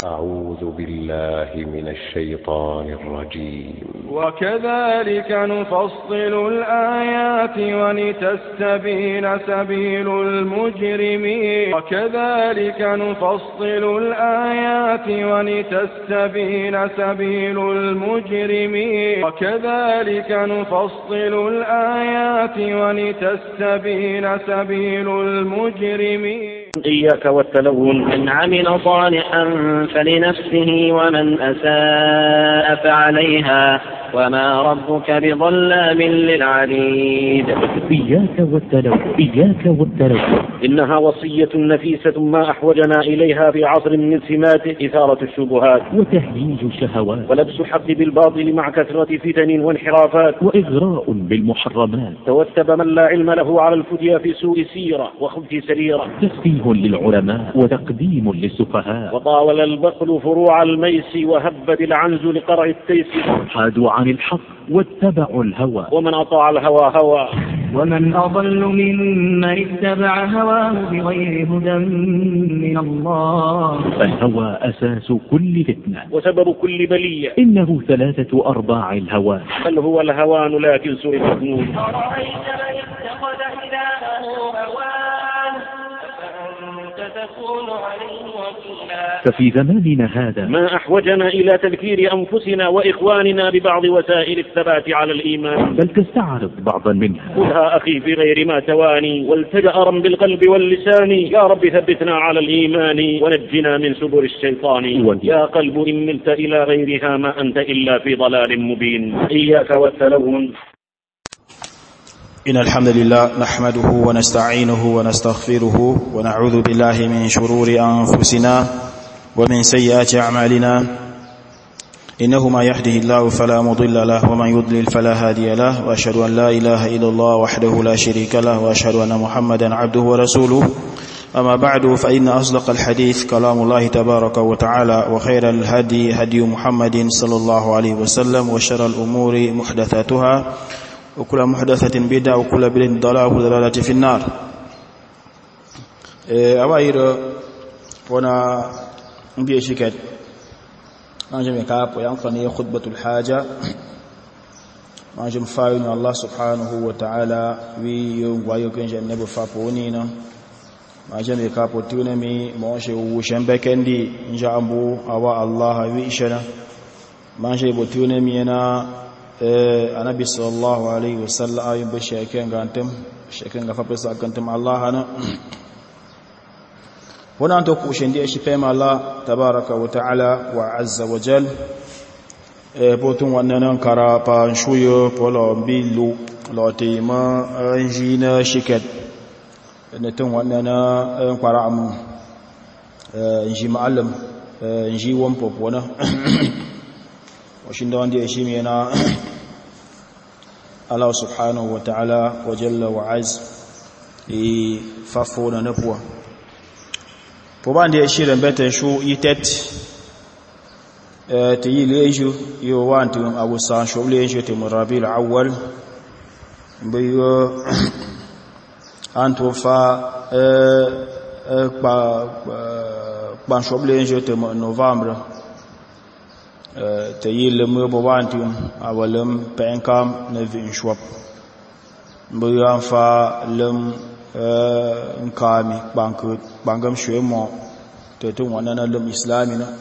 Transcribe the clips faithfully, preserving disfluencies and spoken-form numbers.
أعوذ بالله من الشيطان الرجيم. وكذلك نفصل الآيات ولتستبين سبيل المجرمين وكذلك نفصل الآيات ولتستبين سبيل المجرمين وكذلك نفصل الآيات ولتستبين سبيل المجرمين. إياك والتلون. من عمل صالحا فلنفسه ومن أساء فعليها وما ربك بظلام للعبيد. إياك والتلون إياك والتلون إنها وصية نفيسة ما أحوجنا إليها في عصر من سماته إثارة الشبهات وتهييج الشهوات ولبس الحق بالباطل مع كثرة فتن وانحرافات وإغراء بالمحرمات. توتب من لا علم له على الفتيا في سوء سيرة وخبث سريرة. تسفيه للعلماء وتقديم للسفهاء. وطاول البقل فروع الميس وهبت العنز لقرع التيس. حادوا عن الحق واتبعوا الهوى ومن أطاع الهوى هوى. ومن أضل ممن اتبع هواه بغير هدى من الله. فالهوى أساس كل فتنة وسبب كل بلية. إنه ثلاثة أرباع الهوى بل هو الهوان لكن سوء المظنون. أرأيت من اتخذ إلهه هواه أفأنت تكون عليه وكيلا. ففي زماننا هذا ما أحوجنا إلى تذكير أنفسنا وإخواننا ببعض وسائل الثبات على الإيمان، بل تستعرض بعضا منها. خذها أخي في غير ما تواني والتجأرا بالقلب واللسان. يا رب ثبتنا على الإيمان ونجنا من سبل الشيطان. يا قلب إن ملت إلى غيرها ما أنت إلا في ضلال مبين. إياك والتلون. إن الحمد لله نحمده ونستعينه ونستغفره ونعوذ بالله من شرور أنفسنا ومن سيئات أعمالنا. إنه ما يهده الله فلا مضل له ومن يضلل فلا هادي له. وأشهد أن لا إله إلا الله وحده لا شريك له وأشهد أن محمدا عبده ورسوله. أما بعد فإن أصدق الحديث كلام الله تبارك وتعالى وخير الهدي هدي محمد صلى الله عليه وسلم وشر الأمور محدثاتها وكل محدثة بدعة وكل بدعة ضلالة وكل ضلالة في النار. أوائل وانا نبي شكل نجم يكاب وينقني خطبة الحاجة نجم فاين الله سبحانه وتعالى ويوم ويوكن جنب فابونينا نجم يكاب وتونمي موشي وشنبكندي نجامبو أوا الله ويشنا نجم وتونمي أنا Anabi sallallahu alaihi wasallam ayin ba sheken gantum sheken ga fafisa gantum Allah ana wannan to ku shinde shi fema Allah tabaaraka wa ta'ala wa azza wa jal e potun wannan kara pa shuyo polo bilu lotima anjina shiket ne tun wannan an kwara am inji ma'allam inji won popona washin da wanda ya shi me na Allah subhanahu wa ta'ala wa jalla wa az e fafo na napwa po bande ya shirin beten shu yitet eh te yileju yo wantu abu sa shu leju te murabil awwal mbiyo antu fa eh pa pa shu leju te novembre te yile mo bo wantum awalum penkam ne vin shop mbu fa lum nkami banku bangam shwemo te tun wannan lum islami na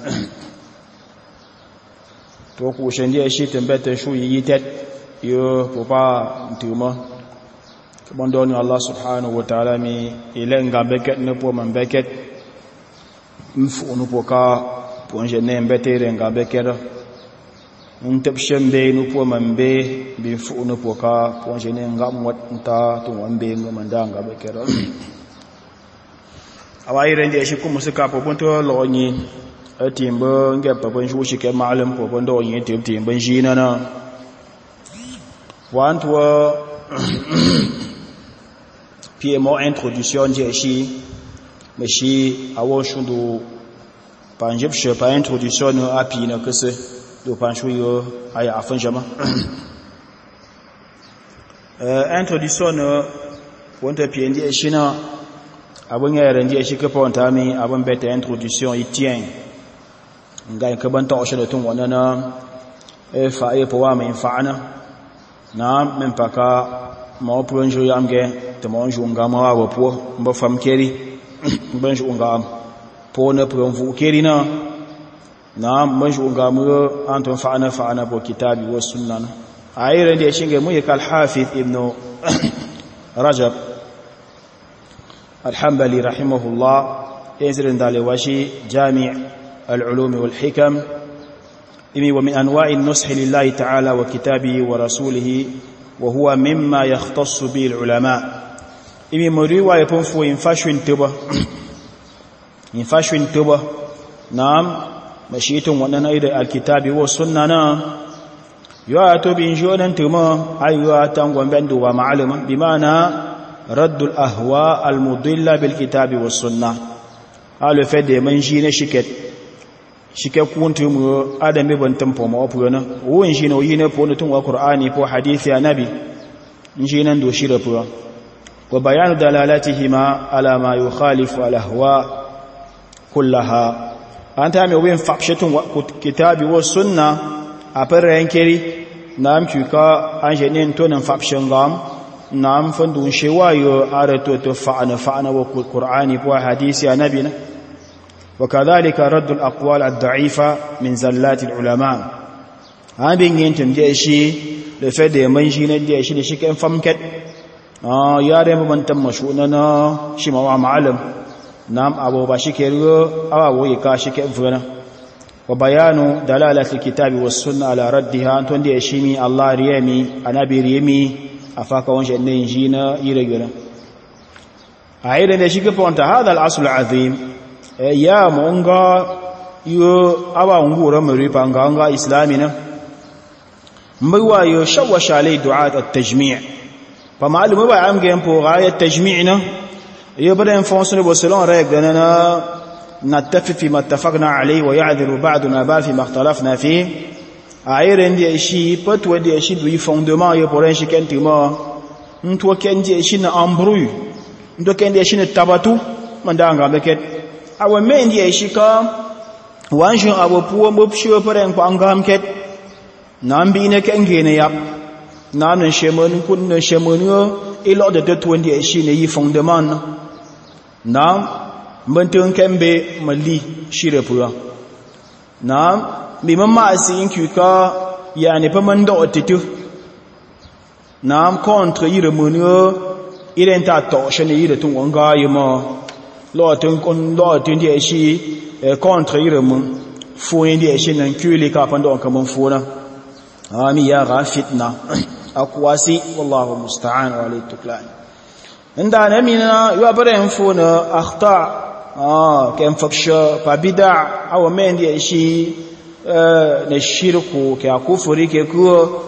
to ku shendia shi tembete shu yitet yo popa ntuma kabondoni Allah subhanahu wa ta'ala mi ilenga beket ne po man beket mfu no poka ponje ne mbetere nga bekera ntepshembe no po mambe bi fu no poka ponje ne nga mwat nta to wambe ngo mandanga bekera awaire ndi shi kuma suka pobonto lonyi atimbo nge pobon shu shi ke malam pobon do yin timbo jina na wantwa piemo introduction je shi meshi awo shundu panjib she pa introduction no api na kese do panchu yo aya afan jama euh introduction no wonta pi ndi shina abun ya randi shi ka ponta mi abun beta introduction itien ngai ka ban ta o shada tun wannan e fa e po wa mai fa'ana na men paka ma po njo yamge te mo njo ngama wa po mba fam keri ban njo ngam po na po vu keri na na man njo ngam anton fa'ana fa'ana po kitabi wa sunna ayira da shinge mu ya kal hafiz ibn rajab al-hanbali rahimahullah ينزل دالي وشي جامع العلوم والحكم إمي ومن أنواع النصح لله تعالى وكتابه ورسوله وهو مما يختص به العلماء إمي مريوة يبنفو ينفاشوين تبا ينفاشوين تبا نعم مشيتم وأننا إذا الكتاب والسنة نعم يواتو بإنجونا تما أيوة تنغن بندو ومعلمة بمعنى رد الأهواء المضلة بالكتاب والسنة a le fait de manger ne chiquette chiquette kuntu mu adami ban tampo ma opu na wo nji no yine po no tun wa qur'ani po hadisi annabi nji nan do shira po wa bayanu dalalatihima ala ma yukhalifu al ahwa kullaha anta me wen fabshatun wa kitabi wa sunna a parren keri nam tuka anje nen to nan fabshan gam nam fandu shewa yo arato to fa'ana fa'ana wa qur'ani po hadisi annabi na وكذلك رد الأقوال الضعيفة من زلات العلماء هابين ينتم جيشي لفد منجين جيشي لشكين فمكت آه يا رب من تم مشؤوننا شما معلم نعم أبو باشكر أو يكا شكين فنا وبيان دلالة الكتاب والسنة على ردها أنتم جيشيمي الله ريمي أنبي ريمي أفاك ونشأ ننجينا يرجونا أعيدا لشكين فانت هذا الأصل العظيم ya monga yo aba ngura mripa nganga islamina mbiwa yo shawasha lay du'at at-tajmi' fa ma'lum ba am gem pour ayat tajmi'na yo bada fonction bo selon règle na نتفق فيما اتفقنا عليه ويعذر بعضنا بعض فيما اختلفنا فيه ayere ndi shi patwa ndi shi du fondement yo pour un chicken timo ntwa kendi shi na embrouille ndo kendi shi na tabatu mandanga beket awa mendi ya shika wanjun abu puwa mubshiwa paren kwa angamket nambi ina kengene yap nanan shemon kunna shemon yo ilo da tatwandi ya shi ne yi fondement na mbantun kembe mali shire puwa na bi mamma asin kuka yani pa manda otitu na contre yire monyo iren ta to shene yire tun wanga yimo lo tun kon lo tun die shi contre yire mun fo indi shi nan kuli ka pando kan mun fona ami ya ga fitna akwasi wallahu musta'an wa alayhi tuklan inda namina yo bare fona akhta ah kan faksha pa bid'a aw men die shi na shirku ke kufuri ke ko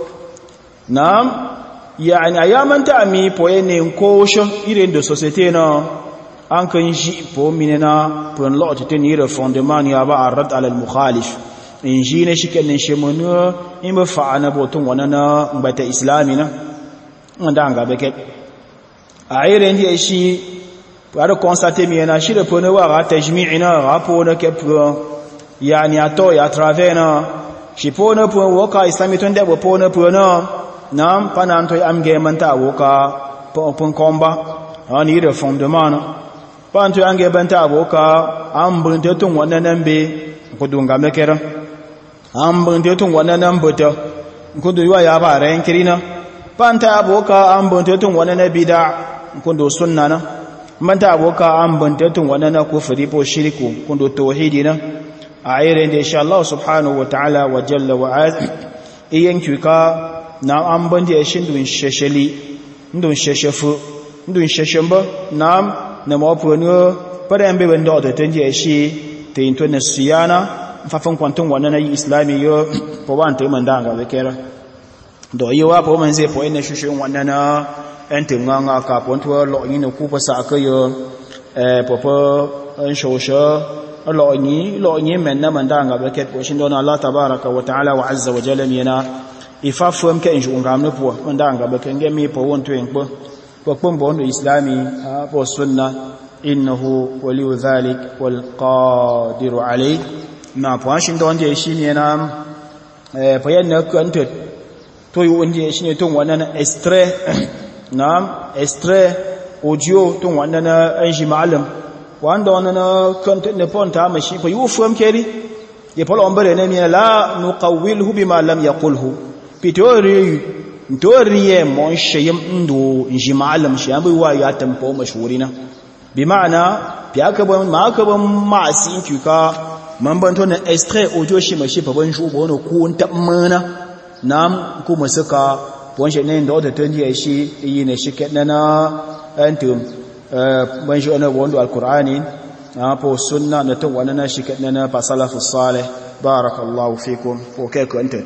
nam yani ayaman ta mi poyene ko sho iren de société na an kan ji po minena pour lot te ni fondement ya ba arad ala al mukhalif in ji ne shike ne shemono in ba fa ana botun wanana mbata islamina ndanga beket ayre ndi shi para constater mi na shire po ne wa ga tajmi'ina ga po ne ke yani ato ya travena shipona po woka islami tonde bo pona po no nam pananto amge manta woka po pon komba ani de fondement panto ange banta woka ambunte tun wannan be kudunga mekera ambunte tun wannan bota kudu ya ba ran kirina panta woka ambunte tun wannan bid'a kudu sunna na manta woka ambunte tun wannan kufri po shirku kudu tauhidina ayere da insha Allah subhanahu wa ta'ala wa jalla wa az iyanki ka na an bande shin dun shesheli ndun sheshefu ndun sheshemba nam na mafunyo pare mbe bando da tanje shi te into na siyana fafan kwantun wannan yi islami yo po ban te mandanga bekera do yiwa po man zai po ina shushin wannan na entin nganga ka ponto lo yin ku pa sa ka yo eh popo an shosha lo ni lo ni menna mandanga beket ko shin dona Allah tabaraka wa ta'ala wa azza wa jalla yana ifafu mke inju ngamne po mandanga beket ngemi po wonto en po po pombo ndo islami po sunna innahu waliyu dhalik wal qadiru alayh na puan shin don je shi ne na eh bayan na kwantar to yi wanda shi ne tun wannan extrait na extrait audio tun wannan an shi malam wanda wannan kwantar ne ponta mashi fa yu fam keri ye polo ombere ne mi la nuqawwilhu bima lam yaqulhu pitori ntoriye mon shayim ndo nji malam shi abai wa ya tampo mashhurina bi ma'ana biya ka ban ma ka ban ma sin ka man ban to na extrait audio shi mashi fa ban shu bono ku ta mana nam ku musaka bon shi ne ndo da tanji shi yi ne shi kedana antum ban shi ana wondo alqur'ani na po sunna na to wannan shi kedana fa salafus salih barakallahu fikum ko kai ku anta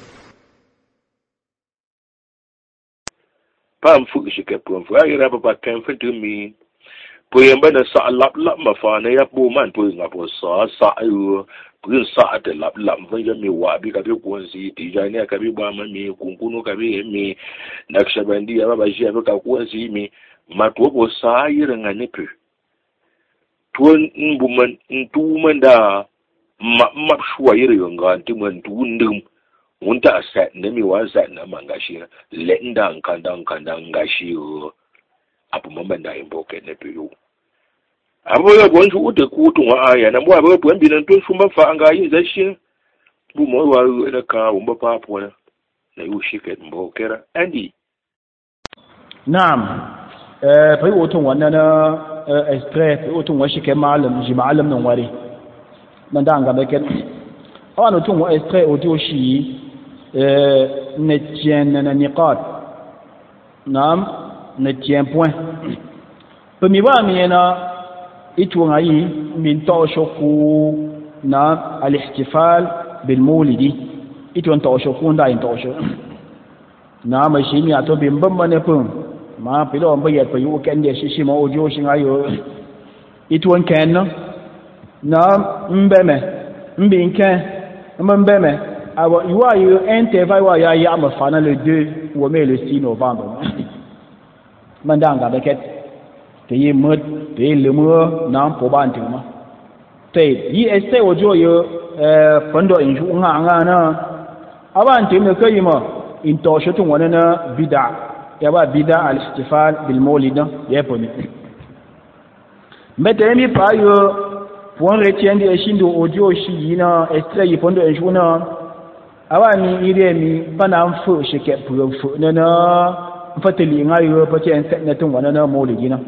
pam fu shi ke pom fu ai ra ba kan fu tu mi po yamba na sa lap lap ma fa na ya po man po nga po sa sa yu po sa ate lap lap fa ya mi wa bi ka bi ko si ti ja ne ka bi ba ma mi kun kunu ka bi mi nakshabandi ya ba ji ka ko si mi ma to po sa yi ran ne pu to nbu man ntu man da ma ma shwa yi ran ga ti man tu ndum wunta asa na mi wa za na mangashi le nda nkanda nkanda ngashi o apu mamba nda imboke ne piyo abo ya bonju ute kutu wa aya na mwa abo pwembi na ntu shumba fa anga yi za shi bu mo wa na ka umba pa po na na yu shike mbokera andi na'am eh fa yi tun wannan na extrait fa tun wa shike malam ji malam nan ware man da anga beken awana tun wa extrait audio shi ne tient na niqat nam ne tient point pe mi ba mi na itu ngai min to shoku na al-ihtifal bil maulidi itu to shoku nda in to shoku na mai shi mi ato bin ban bane pun ma pilo mba ya pe yu ken de shi shi ma audio shi ayo itu on ken na mbeme mbin ken mbeme alors il y a eu un intervalle il y a me fana le deux ou même le six novembre mandanga beket te yi mot te le mo na po ban te ma te yi ese ojo yo euh pando inju nga nga na aban te me kai ma in to shoto wona na bid'a ya ba bid'a al-ihtifal bil maulid ya poni mbete mi pa yo pour retiendre et shindo audio shi yina extrait yi pando inju na awani ire mi bana mfu shike puro fu na na fatali ngayo pati en set na tun wana na maulidi na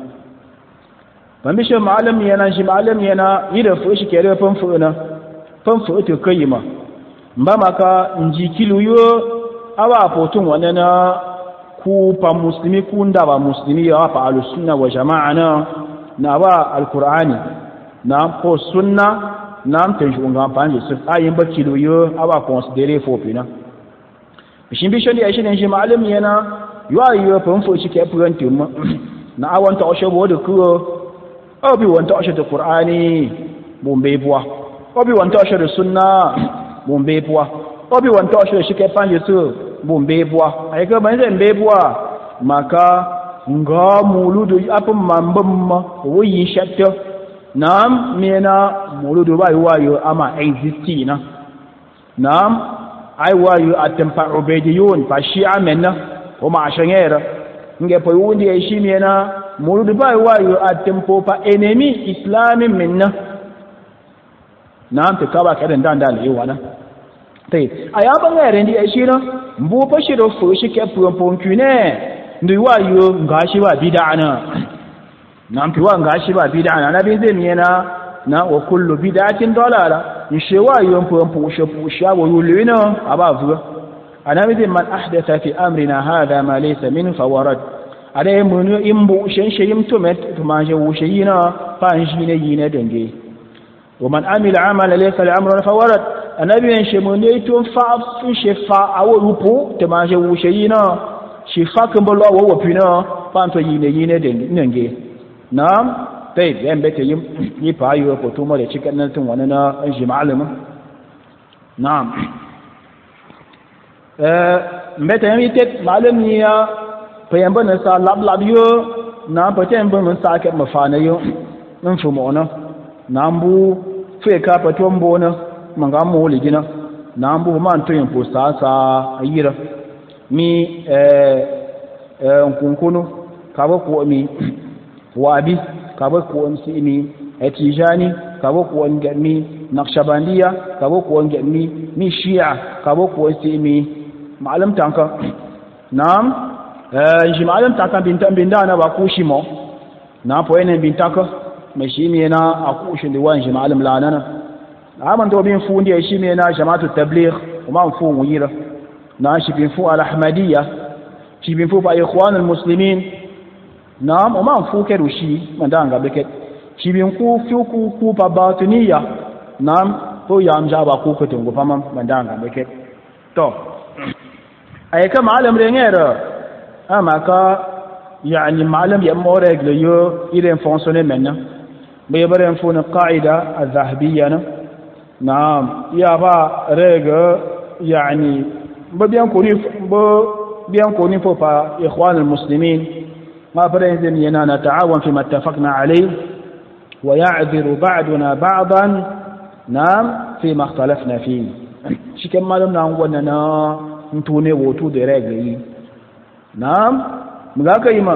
ban shi malam yana shi malam yana ire fu shike re fan fu na fan fu to kayima mba maka nji kilu yo awa potun wana na ku pa muslimi ku nda ba muslimi ya pa al-sunna wa jama'a na na ba al-qur'ani na ko sunna nam tenjunga panje sif ayin bakilo yo aba considérer fopina bishin bishin ya shi ne shi malam yana yo ayo pon fo shi ke purantum na awan ta osho bo de ku obi won ta osho de qur'ani bombe bwa obi won ta osho de sunna bombe bwa obi won ta osho shi ke panje su bombe bwa ay ga ban zan be bwa maka nga muludu apun mambam wo yi shatta Naam mena muludu bai wayo ama existi na Naam ai wayo atampa ubediyun fa shi'a menna o ma shangera nge po yundi ai shi mena muludu bai wayo atampo pa enemy islamin menna Naam te kaba kadan dan dal yi wana tai aya bangare ndi ai shi na mbu fa shi do fu shi ke pu pon kune ndi wayo ngashi ba bid'a na nam piwa ngashi ba bid'a na nabi zai miyana na wa kullu bid'atin dalala yishewa yompo yompo shapusha wa yulina abavu anabi zai man ahdatha fi amrina hadha ma laysa min fawarad ade mun imbu shen sheyim tumet tumaje wushayina fa anjine yine dange wa man amila amala laysa al-amru fawarad anabi en shemone to fa fi shefa awo rupu tumaje wushayina shefa kambalo wa wapina fa to yine yine dange Naam tai yan bete yim yi fa yo ko to mo da cikin nan tun wani na shi malama Naam eh mbete yim tet malami ya fa yan bana sa lab lab yo na pa ten ban sa ke mafana yo nan fu mo na nambu fe ka pa tombo na mangamu ligina na mbu man to yin po sasa yira mi eh eh kunkunu kaba ko mi wabi kaba ko mi mi etijani kaba ko mi naqshbandiya kaba ko mi mi shia kaba ko mi malam tanka nam eh ji malam tanka bintan bindana ba kushimo na po ene bintaka mai shi ne na akushin da wani malam lanana aman to bin fu ndi shi ne na jama'atu tabligh kuma fu wira na shi bin fu al-ahmadiyya shi bin fu fa ikhwan al-muslimin na ma fu ke rushi mandanga beke shi bin ku fu ku ku pa batiniya na to yam jaba ku ko tungo fama mandanga beke to ay ka malam rengera ama ka yani malam ya mo règle yo il est fonctionner maintenant mais il y a une قاعدة الذهبية نعم يابا رègle يعني بيان كوني بيان كوني فوق إخوان المسلمين ما فرنزم ينا نتعاون فيما اتفقنا عليه ويعذر بعضنا بعضا نعم فيما اختلفنا فيه شي كما لم نقول أننا نتوني وتو دي رègle نعم مغاكيما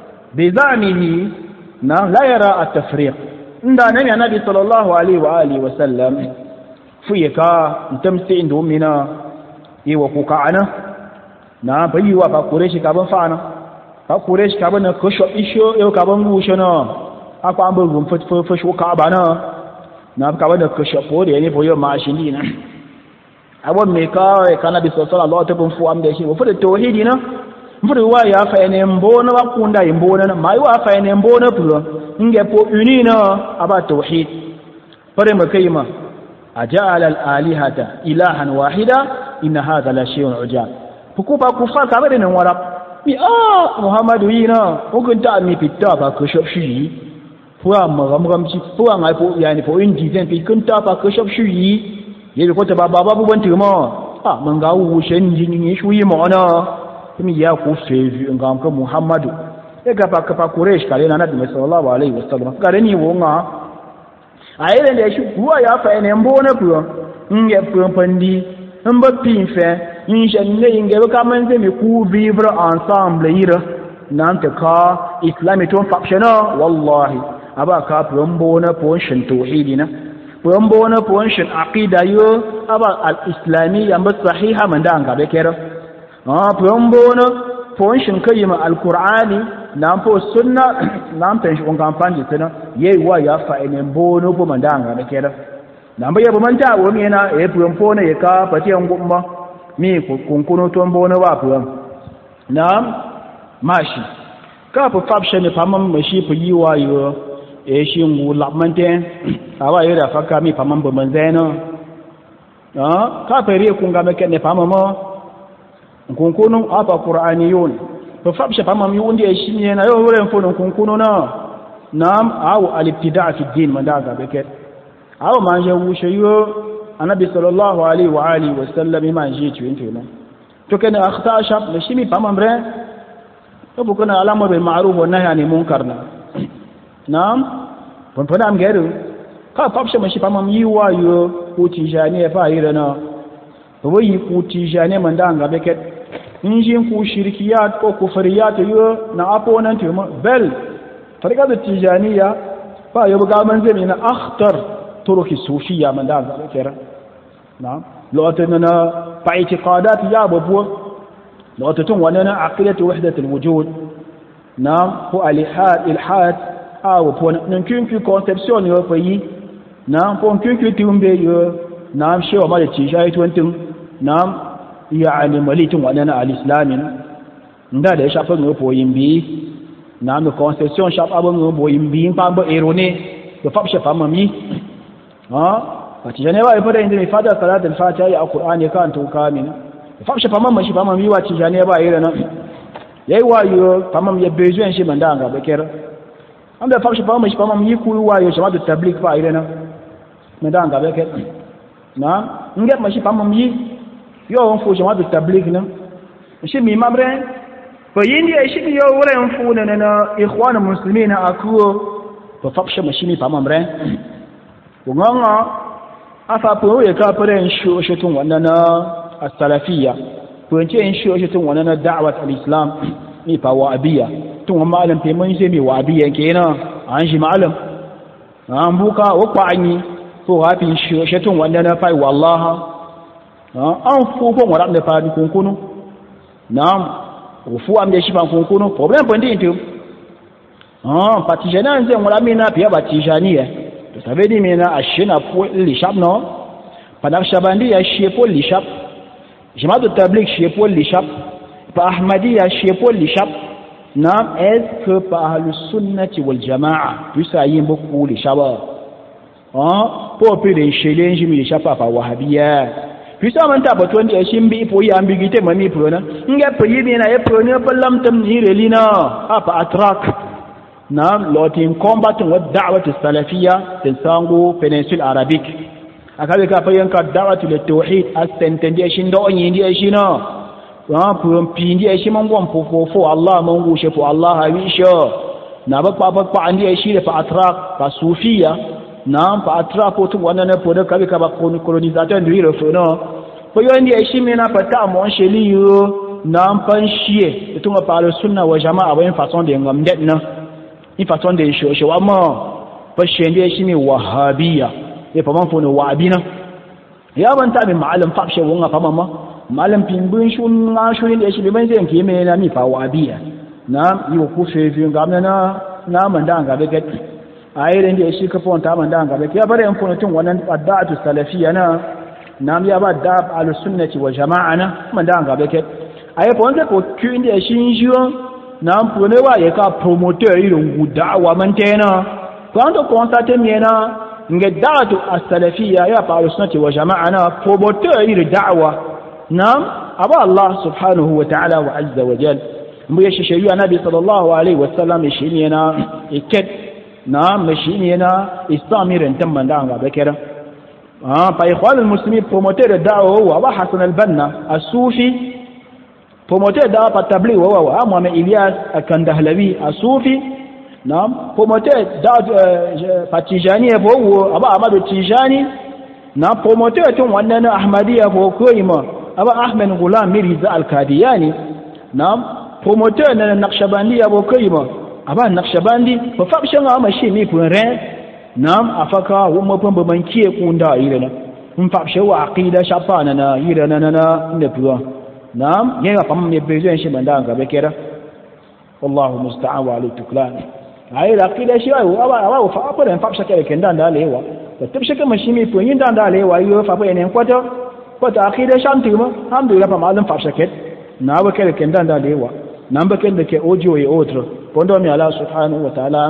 بزعمه نعم لا يرى التفريق inda nabi annabi sallallahu alaihi wa alihi wa sallam fuyeka ntamsi indu mina yiwa kuka ana na bayiwa ba kureshi kaban fana ba kureshi kaban na kusho isho yau kaban gusho na akwa an bugun fasho ka bana na kaban da kusho pore ne boyo ma shindi na abon me ka kana bi sallallahu alaihi wa fu am da shi fu da tauhidi na mfuri wa ya fa ene mbona wa kunda imbona na mai wa fa ene mbona pulo nge po unina aba tauhid pare makayima aja'ala al-alihata ilahan wahida inna hadha la shay'un ujab fukuba kufa ka bare nan wara mi ah muhammadu yina hukunta mi pitta ba ko shopshi fuwa magamgamci fuwa ngai po yani po indi zan pi kunta ba ko shopshi yebe ko ta baba babu bantu mo ah manga wu shen jini shuyi mo ana mi ya ku fevi ngam ka muhammadu e ga pa ka Quraysh kale na nabi sallallahu alaihi wasallam kare ni wonga ayele le shu huwa ya fa ene mbona pro nge pro pandi mba pinfe nje ne nge ka manze mi ku vivre ensemble ira nante ka islami ton factiona wallahi aba ka pro mbona portion tauhidina pro mbona portion aqida yo aba al-islamiyya mba sahiha mandanga bekero ah pro mbona portion kayima al-qur'ani nampo sunna nampen shi kunga amfani tana yayi wa ya fa ene mbono bo mandanga da kera namba yabo manta wo mi na e puan pona ye ka pati ngumba mi kunkuno to mbono ba puan nam mashi ka po fabshe ne pamam mashi pu yiwa yo e shi ngu labmante awa yira faka mi pamam bo manzeno ah ka pere kunga meke ne pamamo kunkuno apa qur'aniyun to fabsha pamam yundi e shimye na yo wuren fonon kunkuno na nam aw al-ibtida' fi din mandaga beket aw manje wushe yo annabi sallallahu alaihi wa alihi wa sallam manje tuwente no to kana akhta shab le shimi pamam re to bukuna alama bil ma'ruf wa nahy anil munkar na nam pon pon am geru ka fabsha mashi pamam yiwa yo kutijani fa yirana to yi kutijani mandanga beket injin ku shirkiyat ko kufriyat yo na opponent yo bel farika da tijaniya fa yo ga manze mina akhtar turuki sufiyya man da kera na lotana fa i'tiqadat ya babu lotatun wannan aqidatu wahdat alwujud na ko alihad ilhad aw po nan kinki conception yo fa yi na po kinki tumbe yo na shewa ma da tijai twentin na yani malitin waɗannan al-islamin nda da ya shafa ngo poyin bi na no concession shap abon ngo poyin bi pa bo erone do fab shafa mami ha ati jane ba ifada inda mi fada salat al-fatiha ya qur'ani kan to kamin fab shafa mamma shi mami wa ti jane ba irana yayi wayo tamam ya besoin shi mandanga bekera anda fab shafa mamma shi mami ku wayo shama da tabligh fa irana mandanga bekera na nget ma shi mami yo on fo jama de tabligh na shi mi mamre fa yindi ay shi yo wala on fo na na ikhwan muslimina akuo to faksha mashini pa mamre nganga afa po ya ka fara shi shi tun wannan as-salafiyya ko ce shi shi tun wannan da'wat al-islam ni fa wa'abiyya tun malam pe mun sai mai wa'abiyya kenan an shi malam an buka wa kwani ko hafin shi shi tun wannan fa wallahi an fu ko wara da fa kun kunu na'am fu am da shi fa kun kunu problem point din ah patijana nze wala mina pia batijania to savedi mina ashina po lishap no padak shabandi ya shepo lishap jamaat tabligh shepo lishap pa ahmadiyya shepo lishap nam est que par ahlus sunnati wal jamaa puisa yimbo ku lishaba ah po pe de shele njimi lishapa pa wahabiyya puisa manta bato ndi shimbi po ya ambiguité mami prona nga pe yimina e prona palam tam ni relina apa atrak نعم لوتين كومبات والدعوة السلفية تنسانغو péninsule arabique akabe ka payanka da'watu litawhid astentendi shindo nyindi shino wa pum pindi shimon gon fofo Allah mangu shefu Allah hawisho na ba pa pa andi shire fa atrak fa sufiya na fa atrak to wannan po da kabe ka ba colonisateur ndi ro no po yondi shimena pata mon sheliyo na panchie to ma parle sunna wa jamaa wa façon de ngamdet na ni façon de choses wama fa shende shi ne wahabiyya ya fa man fo ne wabina ya ban ta bi malam fa shi wonga fa mama malam pinbun shun nga shun da shi ban zai ke me na mi fa wabiyya na yi ku fe fi ngamna na na man da ga ga ayirin da shi ka fa ta man da ga ga ya bare an fo tun wannan adda'atu salafiyya na na ya ba da al sunnati wal jama'a na man da ga ga ayi fa wanda ko kin da shi jiyo na mpone wa ye ka promoteur irin gudawa mantena quand on constate miena nge da'atu as-salafiyya ya pa sunnati wa jama'ana promoteur irin da'wa nam aba Allah subhanahu wa ta'ala wa azza wa jal mu ya shiriya nabi sallallahu alaihi wasallam shi ne na iket na shi ne na istamirin tamman da ga bakira ah pa ikhwan al-muslimin promoteur da'wa wa Abu Hasan al-Banna as-Sufi promoteur da pa tabli wa wa Muhammad Ilyas Akandahlawi asufi naam promoteur da Patijani bo aba Ahmad Tijani na promoteur tun wannan Ahmadiyya bo koyima aba Ahmed Ghulam Mirza Al-Kadiyani naam promoteur na Naqshbandi bo koyima aba Naqshbandi fa fabshan ma shi mi kun re naam afaka umma pamba bankiye kunda irena mun fabshe wa aqida shafana na irena na na puwa نعم يا فهم يبيزون شيء من دانك بكرة والله مستعان وعلى تكلان هاي العقيدة شيء أو أو فأقول إن فابش كذا كندان ده عليه هو فتبش كم مشيمي فين دان ده عليه ويو فأقول إن قطع قطع عقيدة شانتي ما هم دولا فمعلم فابش كذا نعم كذا كندان ده عليه هو نعم بكذا كأوجو يأوتر بندو من الله سبحانه وتعالى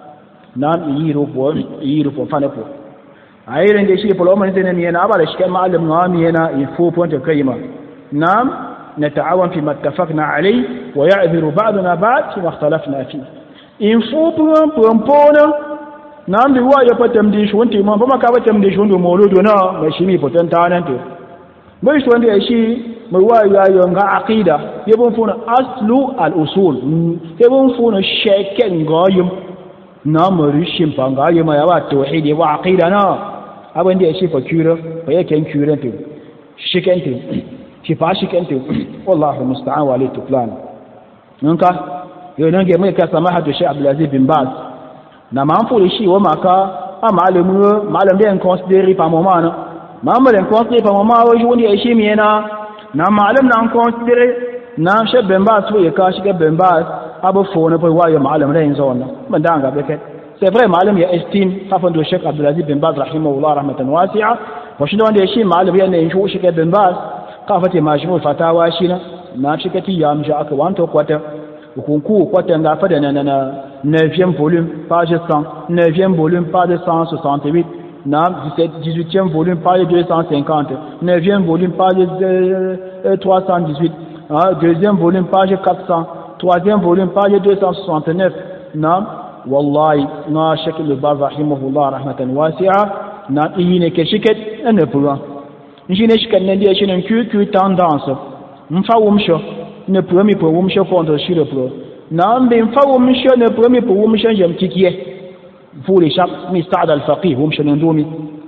نعم ييرو بون ييرو بون فانبو هاي رندي شيء فلو من زين ينا أبغى شكل معلم نعم ينا يفو بون تكيما نعم نتعاون فيما اتفقنا عليه ويعذر بعضنا بعض فيما اختلفنا فيه in fupuwan pumpona na mbi wa ya patam di shunti mo ba ka patam di shundu moludo na ba shi mi potanta nan to bai shi wanda shi mai wa ya yo nga aqida yebon funa aslu al usul yebon funa sheken goyim na mari shin panga yema ya wa tauhid wa aqida na abin da shi fa kura fa yake kura to shiken to shi fa shiken to wallahi musta'an wa alayhi tuklan nanka yau nan ga mai ka samahatu shi Abdulaziz bin Baz na ma furi shi wa maka a malamu malam da en considérer par moment na malam en considérer par moment wa wani ya shi miyana na malam na considérer na shi bin Baz so ya ka shi ga bin Baz abu fo na bai wa ya malam da yanzu wannan ban da ga bake c'est vrai malam ya estime kafin do Sheikh Abdulaziz bin Baz rahimahullah rahmatan wasi'a wa shi wanda ya shi malam ya ne shi shi ga bin Baz kafate majmu fatawa shi na na shi kati ya amja aka wanto kwata concours kwata nga fa da na na neuvième volume page cent neuvième volume page cent soixante-huit na dix-huitième volume page deux cent cinquante neuvième volume page trois cent dix-huit deuxième volume page quatre cents troisième volume page deux cent soixante-neuf na wallahi na Sheikh al-Baz rahimahullah rahmatan wasi'a na yine ke shiket ne pour njine shiket ne dia shine ku ku tendance mfa wumsho ne premier pour wumsho contre sur le pro na mbe mfa wumsho ne premier pour wumsho jam tikie pour les chap mi stad al faqih wumsho ndomi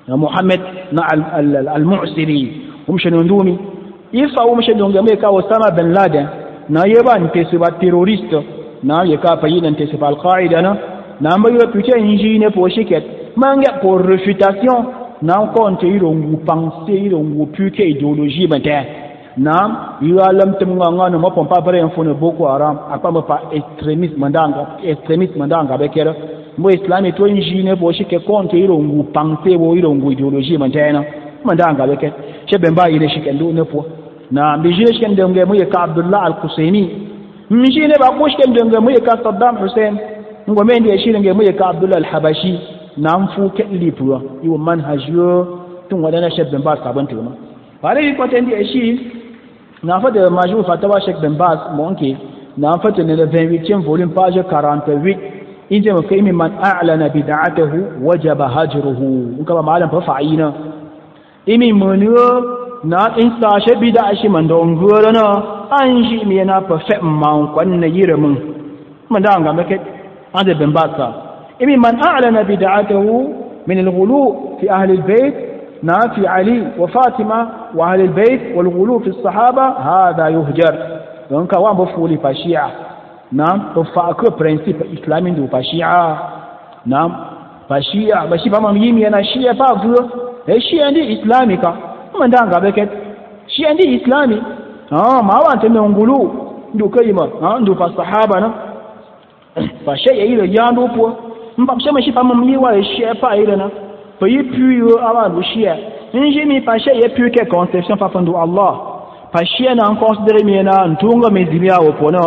Muhammad na al-Mu'siri umshenondumi ifa umshendonga meka Osama bin Laden na yeba ntese ba terroriste na yeka payi na ntese ba al-Qaida na na mbayo putia inji ne po shiket manga pour réfutation na compte irongu penser irongu puke idéologie bata na yualam temnganga no mo pompa bare info ne Boko Haram apa mo pa extrémisme mandanga extrémisme mandanga bekera mo islami to inji ne po shike compte irongu penser wo irongu idéologie bata mandanga beket shebemba ile shike ndo ne po na mbijile shike ndonge mo yeka Abdullah al-Qusaimi mbijile ba ko shike ndonge mo yeka Saddam Hussein ngome ndi shike ndonge mo yeka Abdullah al-Habashi na mfu kelli puwa iwo manhajo tun wadana shebemba sabon tuma bare ko tendi shi na fa de majou fatawa Sheikh Ben Baz monki na fa ne le vingt-huitième volume page quarante-huit inje mo kai man a'lana bid'atahu wajaba hajruhu kama malam fa fa'ina imi munyo na insta she bid'a shi man don goro na an shi mi na perfect man kwan na yire mun man da ga make ade Ben Baz imi man a'lana bid'atahu min al-ghulu fi ahli al-bayt na fi Ali wa Fatima wa ahli al-bayt wal ghulu fi as-sahaba hada yuhjar donc wa bo fuli fa Shia na to fa ko principe islamique do fa Shia na fa Shia ba shi ba mam yimi na Shia pa vuo e Shia ndi islamika mandanga beket Shia ndi islami ah ma wa nteme ngulu ndu kayima ah ndu fa sahaba na fa Shia ile yandu po mbam shema shi pa mam mi wa Shia pa ile na pa yi puyo aba do Shia nji mi pa Shia ye puyo ke conception pa fandu Allah pa Shia na considérer mi na ntunga mezimia wo po na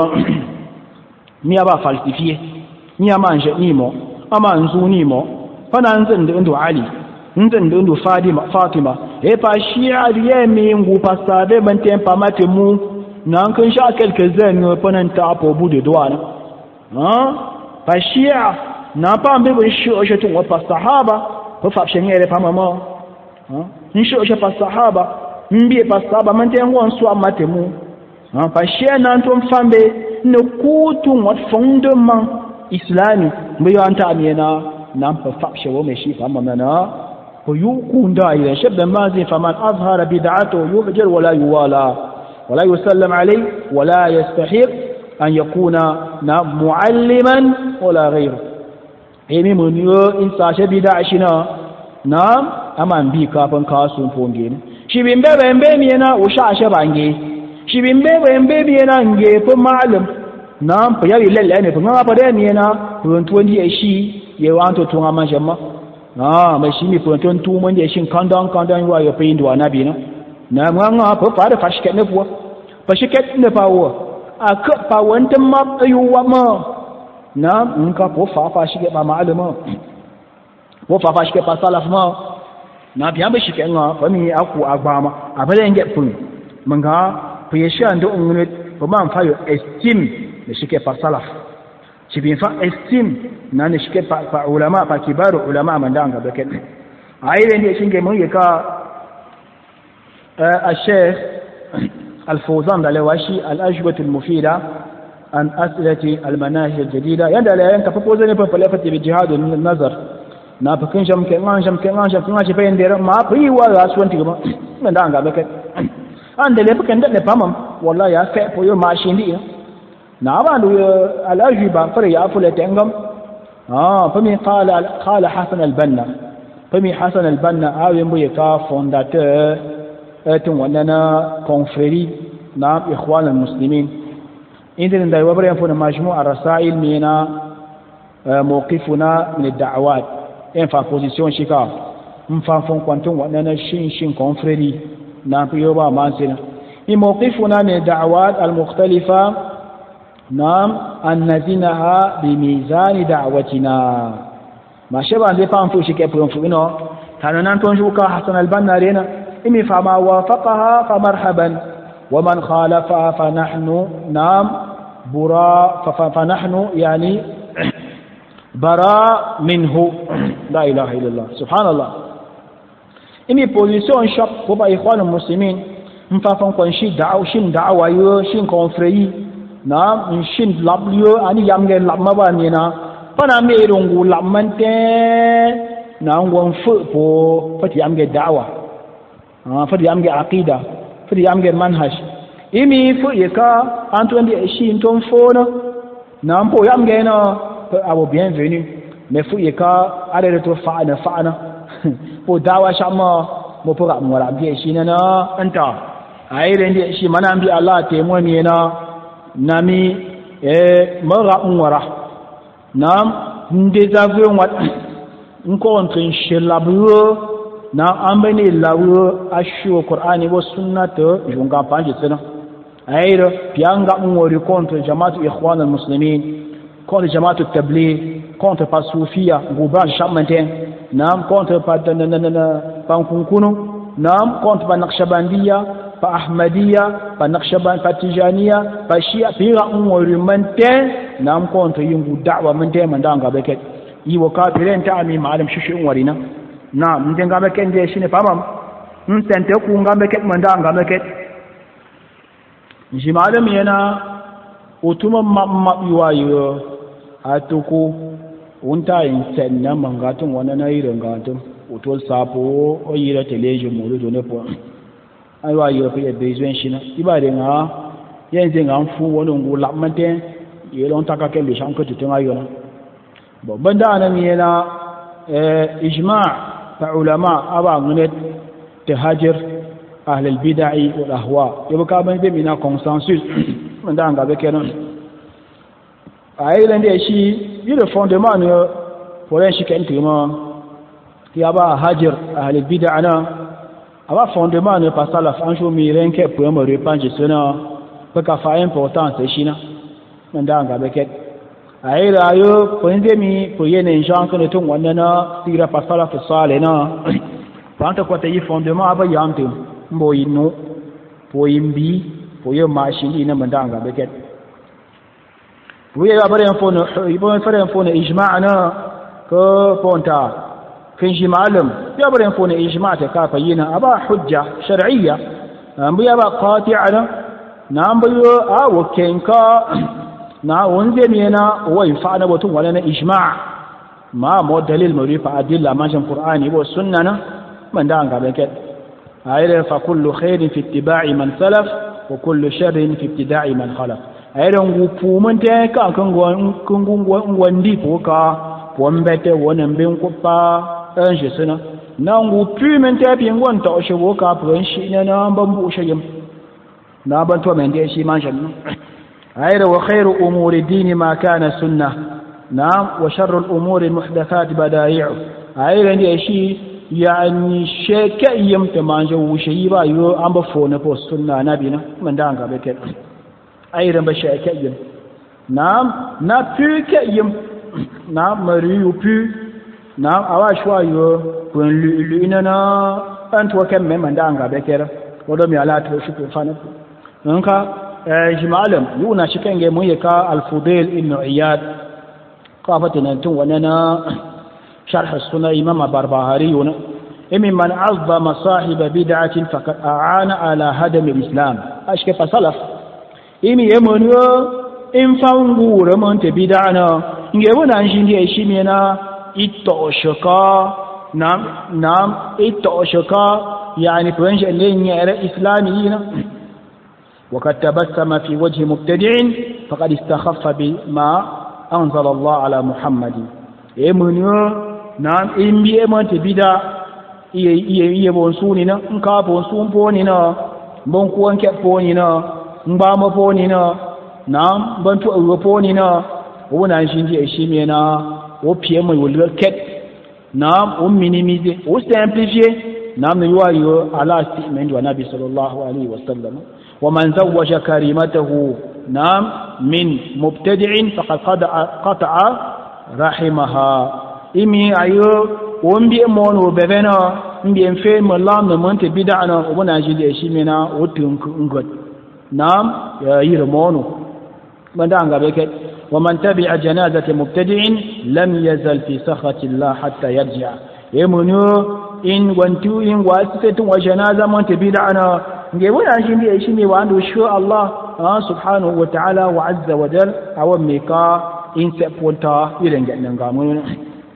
mi aba falsifié mi ama nje nimo ama nzu nimo pana nzin de ndo Ali nzin de ndo Fatima Fatima e pa Shia ye mi ngu pa sabe ban tempa matemu nan kan sha quelques années pendant ta po bout de doigt hein pa Shia na pa mbe bo shi o jetu wa pa sahaba ko fa shengere pa mama hein nshi o je pa sahaba mbi pa sahaba man tengo nso amatemu hein pa Shia nan to mfambe ne kutu wat fondement islami mbe yo anta amena nam pa fa shewo me shi pa mama na ko yukunda ila shabba mazi faman azhara bid'atu yuhjar wala yuwala wala yusallam alayhi wala yastahiq an yakuna na mualliman wala ghayru emi munyo insa shabida shina na aman bi kafan kasun fonge shi bimbe bembe mi na usha shabange shi bimbe bembe mi na nge fa malam na pa yayi lalle ne fa ma pa de mi na ruwan tuwandi ya shi ya wanto tun amma jamma ah mai shi mi fonton tu mun da shin kandan kandan wa ya fayin da nabi na na nganga fa fa da fashike ne kuwa fashike ne fa wa aka fa wantan ma ayuwa ma na nka po fa fa shike ba malama po fa fa shike pa salaf ma na biya ba shike nga fa mi aku agbama abale nge fun manga po yeshi ando ngune ba man fa yo esteem ne shike pa salaf shibin fa esteem na ne shike pa, pa ulama pa kibaru ulama mandanga beket aile ndiye shinge mun yeka al-Sheikh al-Fawzan dalawashi al-ajwabatu al-mufida عن أسئلة المناهج الجديدة يندى أنت فبوزني بفلافة بجهاد النظر نابكين جم كمان جم كمان جم كمان جبين دير ما بي ولا أسوان تيجي من دعنا قبلك عند اللي بكن ده نبامم والله يا فئ بيو ماشين دي نعم الأجوبة فريا فلة تنجم آه فمي قال قال حسن البنا فمي حسن البنا أو ينبغي كفونداتور أتم وننا كونفري نعم إخوان المسلمين إذن دا وبرين فون مجموع الرسائل مينا موقفنا من الدعوات إن فا بوزيسيون شيكا مفا فون كوانتون وننا شين شين كونفري نعم بيوبا مانسينا إن موقفنا من الدعوات المختلفة نعم أن نزنها بميزان دعوتنا ما شبه أن يفهم فو شيكا بيونفونا كانوا نانتونجوكا حسن البنا لنا إمي فما وافقها فمرحبا ومن خالفها فنحن نعم براء فنحن يعني براء منه لا إله إلا الله سبحان الله إني بوليسيون شاب وبا إخوان المسلمين مفافن كون شي دعو شين دعوة يو شين كونفري نعم شين لابليو أني يامغي لابما بانينا فنا ميرونغو لابمانتين na ngwan fu po fati amge da'wa ah fati amge aqida fati amge manhaj imi fu yeka anto ndi shi nton fona na mpo yamge na abo bienvenue mais fu yeka are to fa'ana fa'ana po da'wa shama mo po ga mo ra bi shi na anta ayire ndi shi mana bi Allah te mo mi na nami e mara unwara nam ndezavwe wat nkontrin shelabu na ambeni lawu ashu Qur'ani wa sunnata junga panje tsena ayira pianga unwori contre jamaatu ikhwan almuslimin contre jamaatu tabligh contre pas soufia guba shamanten nam contre pas pankunkunu nam contre pas naqshbandiya pa ahmadiyya pa naqshband pa tijaniya pa shia pira unwori manten nam contre yungu da'wa manten mandanga beket yi wa kafiren ta ami malam shishi unwarina na mtenga beket nje shine pamam mtente ku ngambe ket mandanga beket nji malam yana utuma mamma yuwayo atuku unta insen na mangatun wana na irin gatun utol sapo o yira teleje mu do ne po aiwa yo pe besoin shina ibade nga yenze nga mfu wono ngula mate yelon takake le shanko tutunga yona bo banda na miyena eh ijma' ta ulama aba ngunet tahajir ahli al-bid'ah wal ahwa yobaka ban be mina consensus banda nga be kenon ayile ndi shi yile fondement ne pour un chicken timo ki aba hajir ahli al-bid'ah na aba fondement ne pas salaf anjo mi renke pour me repentir sona parce que fa important c'est china banda nga be ket ayile ayo ponde mi pour yene gens que ton wanana tira pas salaf salih na panta ko tayi fondement aba yamte mbo yinu po yimbi po yo machine ina banda nga be ket buya bare info no ibon fare info no ijma'na ko ponta kin shi malam ya bare info no ijma' ta ka fayina aba hujja shar'iyya ambiya ba qati'ana na ambiyo a wakenka na wonde mena wai fa'ana batun wala na ijma' ma mo dalil marifa adilla mashan qur'ani wa sunnana man da ga bake ayira fa kullu khairin fi ittiba'i man salaf wa kullu sharrin fi ibtida'i man khalaf ayira ngu pumunte ka kan gon kungun wandi ko ka wombete wonan bin kupa an shi suna na ngu pumunte bin gon ta o shi wo ka pran shi ne na ban bu shi na ban to men dai shi mashan ayira wa khairu umuri dini ma kana sunnah na'am wa sharru al-umuri muhdathat bada'i'u ayira ne shi yani sheke yimta manje wushe yi ba yo an ba fo na po sunna nabi na man da ga beke ayira ba sheke yim na'am na puke yim na mariyu pu na'am awa shwa yo kun lu ina na an to kan me man da ga beke ra wodo mi ala to shi ko fana nka eh jimalam yuna shi kan ge mun yaka al-fudail ibn iyad qafatina tun wanana شرح السنة إمام بربهاري إمن من عظم صاحب بدعة فقد أعان على هدم الإسلام أشكي فصلف إمي يمنو إن فانغور من تبدعنا يقول أنشين دي إشيمينا إتوشكا نعم نعم إتوشكا يعني فوانش اللي يرى إسلاميين وقد تبسم في وجه مبتدع فقد استخف بما أنزل الله على محمد يمنو نعم إمي أمانت بدا إيه إيه إيه بونسونينا نكا بونسون بونينا بونكوان كت بونينا نبام بونينا نعم بنتو أو بونينا ونا نشيني إشيمينا وبيم يولد كت نعم ومينيميزي وسامبليفي نعم يوايو على استئمان النبي صلى الله عليه وسلم ومن زوج كريمته نعم من مبتدع فقد قطع رحمها imi ayo wombi mono bevena mbi enfe malam no monte bid'ana obona jide shi mena wotun ngot nam ya yiro mono bandanga beke wa man tabi'a janazati mubtadi'in lam yazal fi sakhati Allah hatta yarji'a yemuno in wantu in wasitun wa janaza monte bid'ana nge bona jide shi me wa ando shu Allah subhanahu wa ta'ala wa azza wa jal awamika in seponta irenga ngamun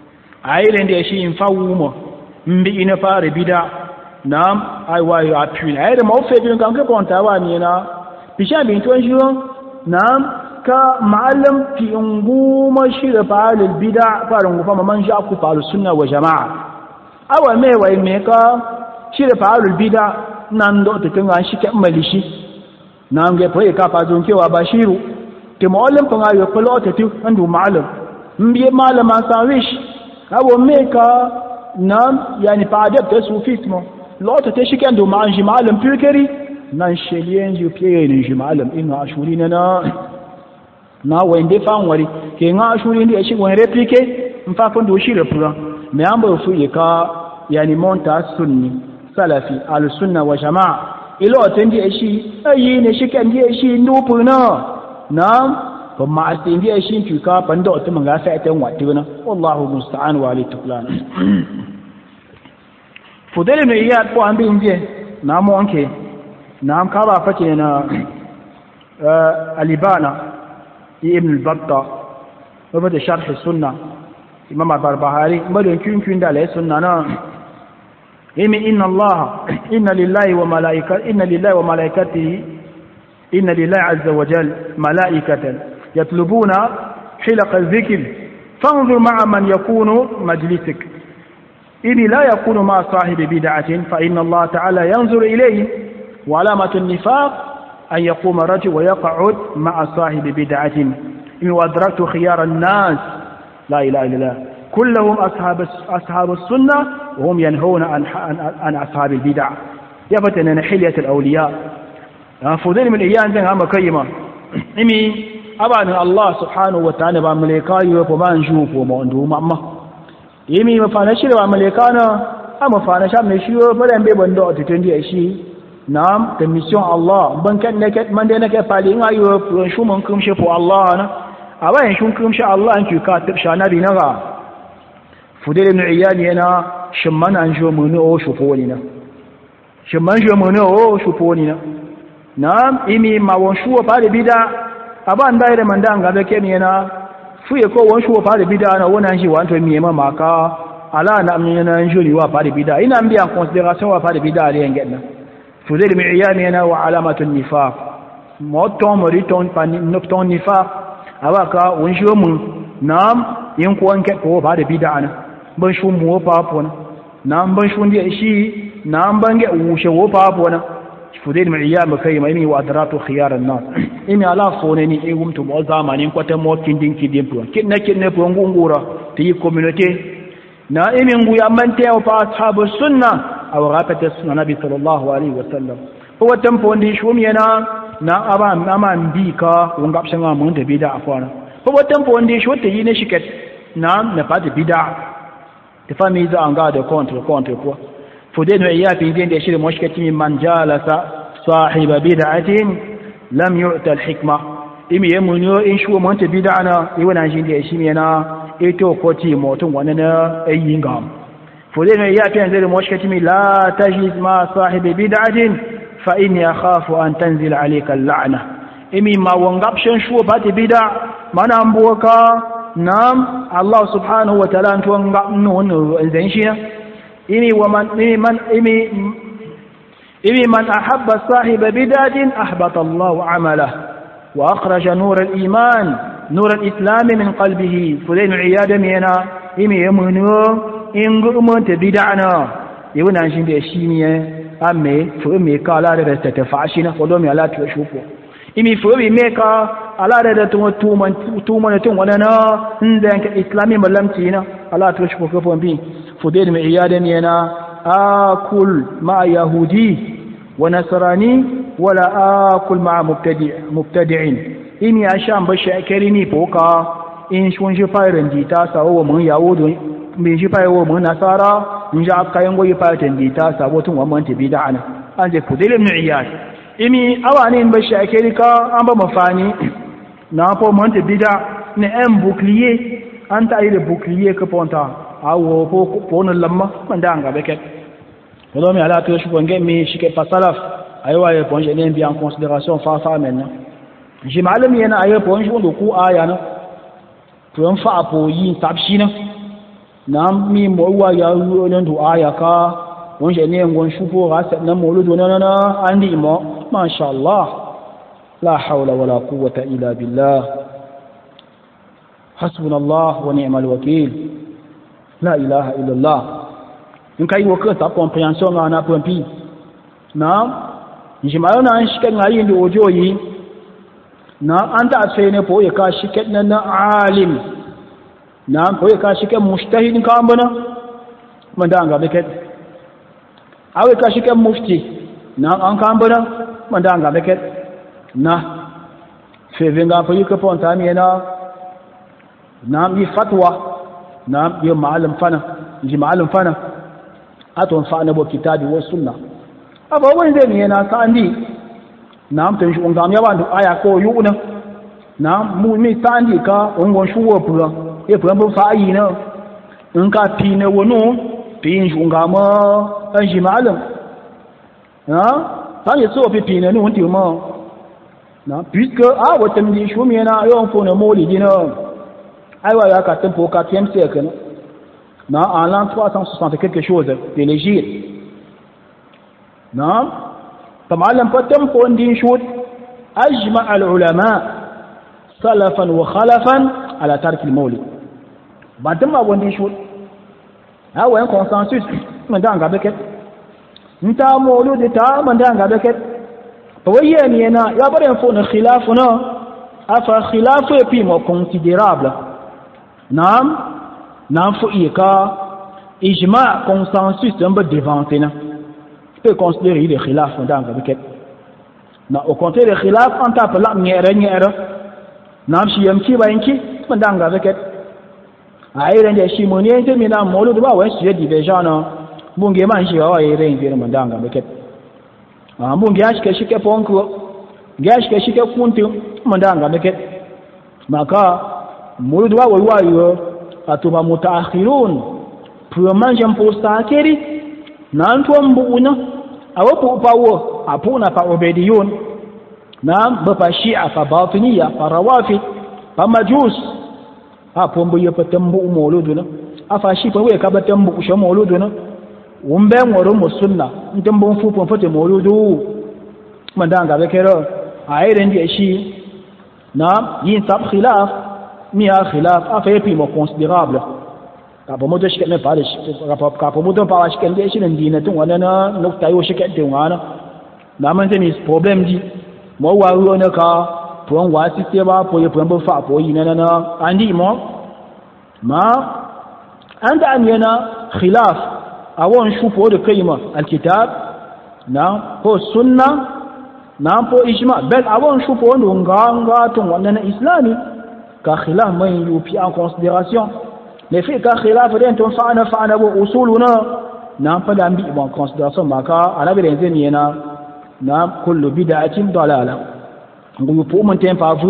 ayiren da shi in fawumo mbi ina fare bida nam ai wayo apui ayre mo fe bin kan ke bonta wa ni na bisha bin to jiyo nam ka ma'allam fi nguma shira fa'al bida faran gufa man sha ku fa'al sunna wa jama'a awa me wai me ka shira fa'al bida nan do to kan shi ke malishi nam ge poe ka fa don kewa bashiru ke ma'allam fa ayo polo to tu andu ma'allam mbi malama sawish awo me ka nam yani fa adab ta sufismo lota ta shi kan do ma'an shi ma'allam pirkeri nan sheliyen ji piye ne shi ma'allam ina ashuri na na wende fan wari ke nga ashuri ndi shi won replike mfa kon do shi repura me ambo fu ye ka yani monta sunni salafi al sunna wa jamaa ilo tendi shi ayi ne shi kan ndi shi ndupu na nam to ma atendi shi tu ka bando to manga sai tan wati na wallahu musta'an wa ali tuklan fudele ne ya ko ambe ndiye na mo anke na ka ba fake na alibana ibn al-batta wa da sharh sunna imam al-barbahari madan kun kun da la sunna na imi inna allah inna lillahi wa malaikatihi inna lillahi wa malaikatihi inna lillahi azza wa jal malaikatan yatlubuna hilaq al-dhikr fanzur ma'a man yakunu majlisik إني لا يكون مع صاحب بدعة فإن الله تعالى ينظر إليه وعلامة النفاق أن يقوم رجل ويقعد مع صاحب بدعة إني وأدركت خيار الناس لا إله إلا الله كلهم أصحاب أصحاب السنة وهم ينهون عن عن أصحاب البدع يفتن حلية الأولياء فضل من إيان ذن هم كيما إمي أبعد الله سبحانه وتعالى بملكاي وما نشوف وما ندوم أمه yimi mafana shirwa amalekana ama fana sha me shiyo bare mbe bando atitendi shi nam ta mission Allah ban kan ne ket man de ne ke pali ngayo pro shumon kum she po Allah na awayen shun kum sha Allah an ki ka tabsha na dinaga fudele ibn iyani yana shimman an jo mun o shufo ni na shimman jo mun o shufo ni na nam imi ma won shuwa pale bida aban daire mandanga be kemi yana fuye ko won shuwa fare bida na wona shi wanto mi ma maka ala na amina njuri wa fare bida ina mbi en considération wa fare bida ali ngedna fudel mi iyani na wa alamatu nifaq mo ton mo riton pan nokton nifaq awaka won shuwa mun nam yin ko anke ko fare bida na ban shu mu pa pona nam ban shu ndi shi nam bange wushe wo pa pona fudel mi iyani kai mai wa adratu khiyar an-nas imi ala fone ni egum to mo zamanin kwata mo kindin kidin pro kinna kinne pro ngungura ti communauté na imi ngu ya mante o pa ashabu sunna aw rafata sunna nabi sallallahu alaihi wasallam ko watan fondi shum yana na aba ama mbika wonga psanga mun da bid'a afana ko watan fondi sho te yine shiket na na pa de bid'a te fami za anga de contre contre ko fode no ya fi den de shiri moshkati man jalasa sahiba bid'atin lam yu'ta al-hikma imi yemunyo in shuwa monte bid'ana iwana jindi shimi yana eto koti motun wanana ayinga fulena ya ta yanzu moshkati mi la tajiz ma sahibi bid'atin fa inni akhafu an tanzila alayka al-la'na imi ma wangapshan shuwa bati bid'a mana amboka nam Allah subhanahu wa ta'ala to ngapno no zan shi imi wa man imi man imi imi man ahabba sahiba bid'atin ahbata Allah 'amalahu wa akhraja nur al-iman nur al-islam min qalbihi fulain iyada mena imi yamunu ingumo te bid'ana yuna shin da shi ne amme fu me kala da ta tafashina ko do me ala ta shufu imi fu me ka ala da to tuman tuman tun wadana inda yanka islami mallamci na ala ta shufu ko fombi fulain me iyada mena akul ma yahudi wa nasrani wala akul ma mubtadi mubtadi'in imi asham bashakari ni poka in shun shi fayran dita sawo mun yawo don me shi fayo mun nasara in ja kayan goyi fayran dita sabo tun wannan tabi da ana an je fudil ibn iyad imi awani in bashakari ka an ba mafani na po mun tabi da ne en bouclier an ta ile bouclier ka ponta awo ko ko non lamma man da nga beket ko mi ala to shi ko ngemi shi ke fasalaf aywa ye ponje ne bien en considération fa fa maintenant ji malami yana ayo ponje ko ku aya na to an fa apo yi tabshi na nam mi mo wa ya ru nan du aya ka won je ne ngon shupo ga sa na moludu na na andi mo ma sha Allah la hawla wala quwwata illa billah hasbunallah wa ni'mal wakeel la ilaha illa Allah in kai wo ka ta comprehension na na pompi nam jimayo na an shike ngari ndi ojo yi na anta sai ne po ya ka shike na na alim na po ya ka shike mujtahid ka ambana mandanga beket awe ka shike mufti na an ka ambana mandanga beket na fe venga po yi ka ponta ni na na mi fatwa na yi ma'alim fana ji ma'alim fana aton fa na bo kitabi wa sunna aba wani zai ne na sandi na amtan shi ungam ya bandu aya ko yuna na mu mi sandi ka ungon shuwo pura e pura bo fa yi na in ka pi ne wono pi shi ungam an shi malam na ta yi so pi pi ne nu ti mo na puisque a wotem di shu mi na yo fo ne mo li dina ai wa ya ka tempo quatrième siècle na en l'an trois cent soixante quelque chose de l'Égypte نعم فمعلم فتم فوندين شوت أجمع العلماء سلفا وخلفا على ترك المولد بعد ما فوندين شوت هو ان كونسنسوس من دان غبكت انت مولود تا من دان غبكت فويني انا يا برين فون خلافنا افا خلاف في مو considérable نعم نعم فويكا اجماع consensus un peu devanté peut considérer les khilaf dans le biket na au contraire les khilaf en tape la ñere ñere nam ci yam ci baynki dans le biket ay rende ci mo ñente mi na molu ba wa ci divergent no bunge man ci wa ay rende mo dans le biket ah bunge ash ke ci ke ponko gash ke ci ke kuntu mo dans le biket maka molu ba wa wa yo atuba mutaakhirun pour manger pour ça keri nan tuwan buuna awapo pawo apuna pa obediyun nam ba pa shi'a fa batiniya fa rawafid fa majus apo mbo yepa tambu moluduna afa shi pa we ka ba tambu sho moluduna umbe ngoro mo sunna ntambo fu po fote moludu mandanga bekero ayre ndi shi nam yin sab khilaf miya khilaf afa yepi mo considérable kapo moto shi kene pale kapo kapo moto pa shi kene shi ndina tun wana na nokta yo shi kene wana na man ni problem di mo wa ro na ka po wa si te ba po ye po mbo fa po yin na na andi mo ma anda an yana khilaf awon shu po de kalima alkitab na po sunna na po ijma bel awon shu po ndo nganga tun wana na islami ka khilaf man yu pi en considération mais fait ka khilaf den ton fa ana fa ana bo usuluna na fa da mbi bon considération maka ana bi den zeni na na kullu bid'atin dalala ngu po mon tem fa vu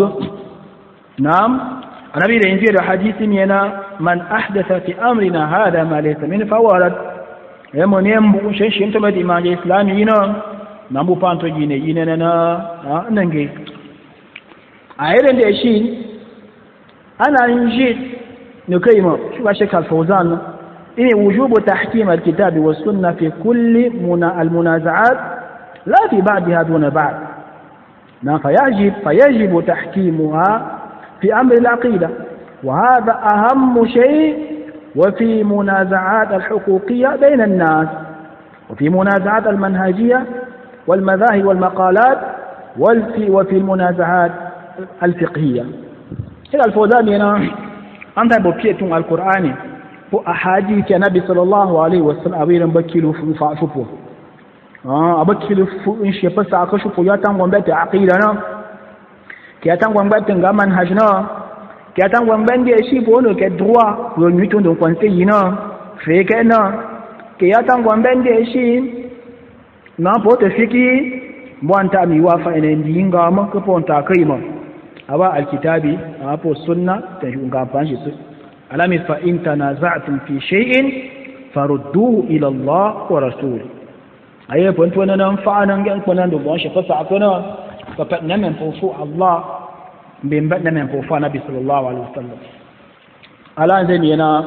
nam ana bi den zeni hadisi ni na man ahdatha fi amrina hada ma laysa min fawalad yamo nembu shin shin to madi ma islami ina nambu panto jine yine na na nange ayren de shi ana njit نكيمة شو شكل الفوزان إن وجوب تحكيم الكتاب والسنة في كل المنازعات لا في بعضها دون بعض فيجب فيجب تحكيمها في أمر العقيدة وهذا أهم شيء وفي منازعات الحقوقية بين الناس وفي منازعات المنهجية والمذاهب والمقالات وفي وفي المنازعات الفقهية هذا الفوزان هنا anta bo pietun alqur'ani po ahadith ya nabi sallallahu alaihi wasallam abiran bakilu fa fupo ah abakilu fu in shi fa sa ka shupo ya tan gombe ta aqida na ke tan gombe ta ngaman hajna ke tan gombe ndi shi bo no ke droit lo nyuto ndo conseil na fe ke na ke ya tan gombe ndi shi na po te fiki mwanta mi wa fa ene ndinga ma ko ponta kai ma aba alkitabi hapo sunna tajunga panji su alami fa in tanaza'tum fi shay'in farudduhu ila Allah wa rasul aye ponto nan fa nan ga konan do bon shi fa sa ko na fa pa nan po fu Allah bin ba nan po fa nabi sallallahu alaihi wasallam ala zani yana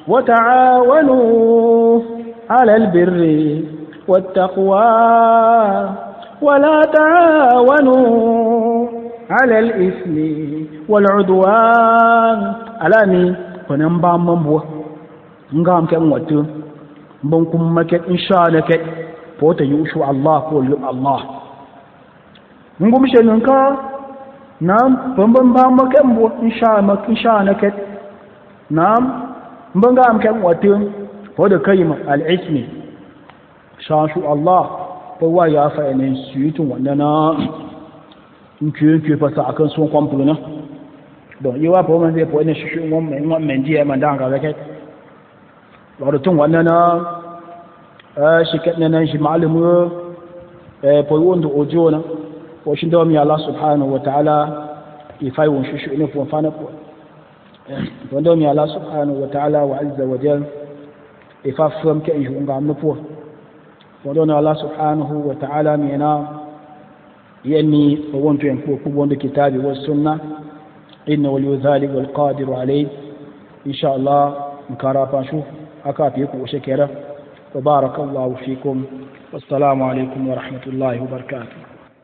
وتعاونوا على البر والتقوى ولا تعاونوا على الإثم والعدوان. alani konan ba mambo ngam ke ngwatu bon kum make insha Allah ke pota yushu Allah ko lu Allah ngum shenon ka nam bambam ba make mbo insha Allah insha Allah ke nam mbanga am ke ngwatu poda kayima al-ismi shashu Allah ko wa ya fa ne suitun wannan in ke ke fa sa akan son kwamfuna don yi wa fa wannan zai fa wannan shi wannan wannan jiya man dan ga kai wa tun wannan na shi kadna nan shi malumu eh fa wanda ojo na ko shi da mi Allah subhanahu wa ta'ala ifai won shi shi ne fa fa na ko wanda mi Allah subhanahu wa ta'ala wa azza wa jalla ifa fam ke yi ngam no po wanda Allah subhanahu wa ta'ala mi na يعني فوانتو ينفو كبوند الكتاب والسنة إن ولي ذلك والقادر عليه إن شاء الله مكارا نشوف أكافيكم وشكرا وبارك الله فيكم والسلام عليكم ورحمة الله وبركاته.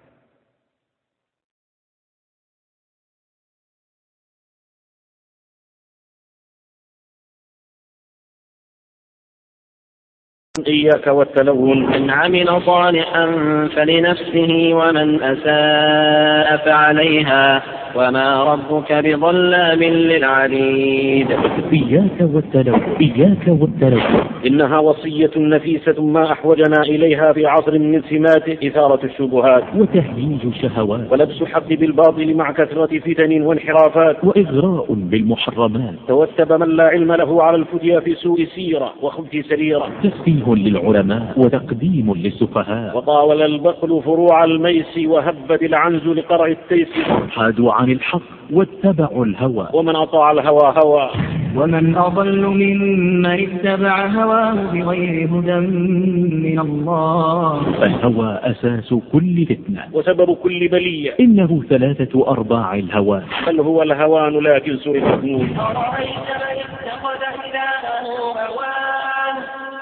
إياك والتلون. من عمل صالحا فلنفسه ومن أساء فعليها وما ربك بظلام للعبيد. إياك والتلون إياك والتلون إنها وصية نفيسة ما أحوجنا إليها في عصر من سماته إثارة الشبهات وتهييج الشهوات ولبس الحق بالباطل مع كثرة فتن وانحرافات وإغراء بالمحرمات. توتب من لا علم له على الفتيا في سوء سيرة وخبث سريرة. تسفيه للعلماء وتقديم للسفهاء. وطاول البخل فروع الميس وهبت العنز لقرع التيس. حادوا عن الحق واتبعوا الهوى ومن أطاع الهوى هوى. ومن أضل ممن اتبع هواه بغير هدى من الله. فالهوى أساس كل فتنة وسبب كل بلية. إنه ثلاثة أرباع الهوى. بل هو الهوان لكن سر المجنون. أرأيت من اتخذ إلهه هواه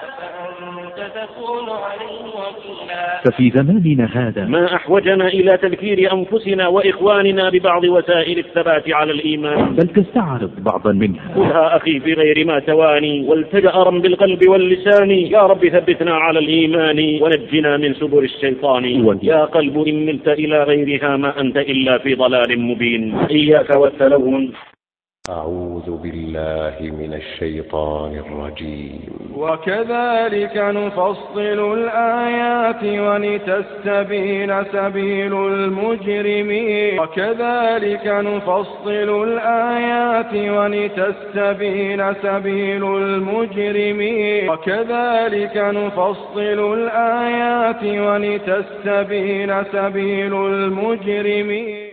أفأنت تكون عليه وكيلا. ففي زماننا هذا ما أحوجنا إلى تذكير أنفسنا وإخواننا ببعض وسائل الثبات على الإيمان. بل تستعرض بعضا منها. خذها أخي في غير ما تواني والتجأرا بالقلب واللسان. يا رب ثبتنا على الإيمان ونجنا من سبل الشيطان. يا قلب إن ملت إلى غيرها ما أنت إلا في ضلال مبين. إياك والتلون. أعوذ بالله من الشيطان الرجيم. وكذلك نفصل الآيات ولتستبين سبيل المجرمين. وكذلك نفصل الآيات ولتستبين سبيل المجرمين. وكذلك نفصل الآيات ولتستبين سبيل المجرمين.